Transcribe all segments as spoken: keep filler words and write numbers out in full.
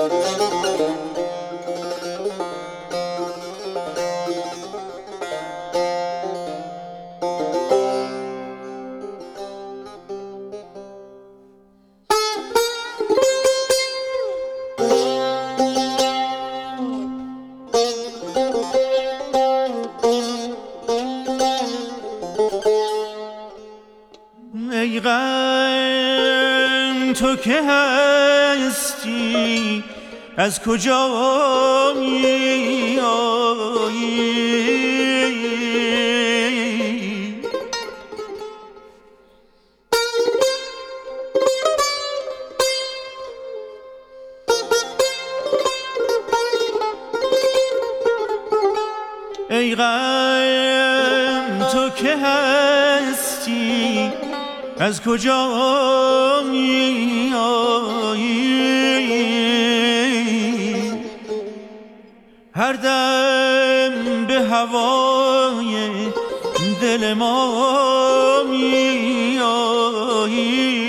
ای غم تو که هستی از کجا می آیی؟ ای غم تو که هستی از کجا می آیی؟ هر دم به هوای دل ما می آیی.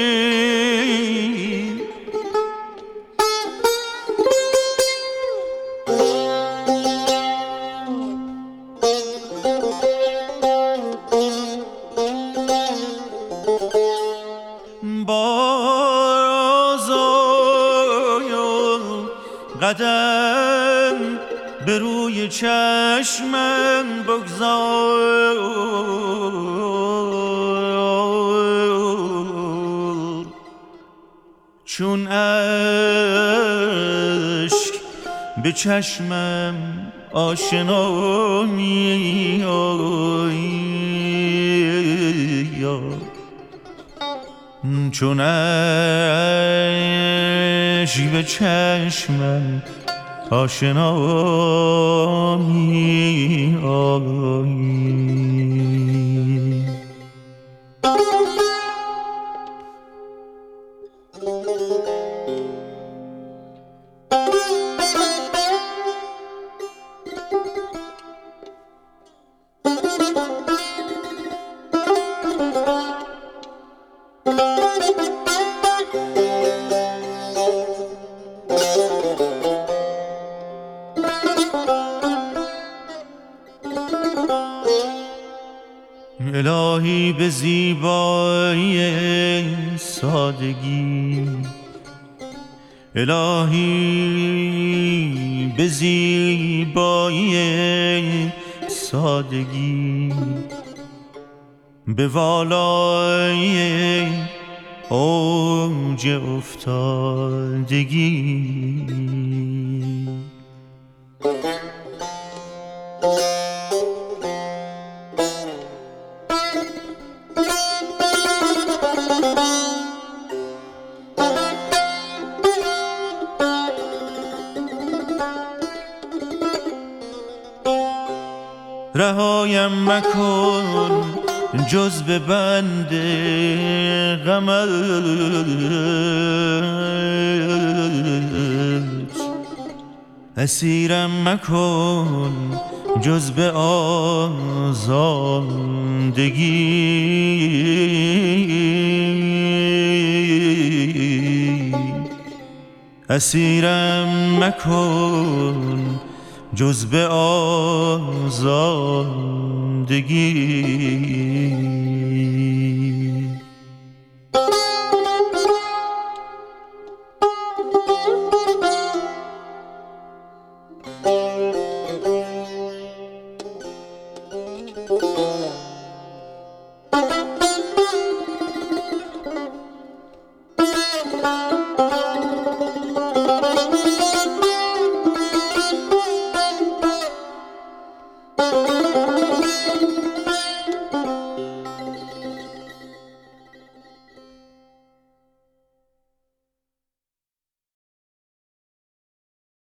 قدم به روی چشمم بگذار، چون اشک به چشمم آشنا می آیی، چون اشک به چشمم آشنا می آیی. الهی به زیبایی سادگی، الهی به زیبایی سادگی، به والای اوج افتادگی. رهایم مکن جز به بند غمت، اسیرم مکن جز به آزادگی، اسیرم مکن جز به آزادگی.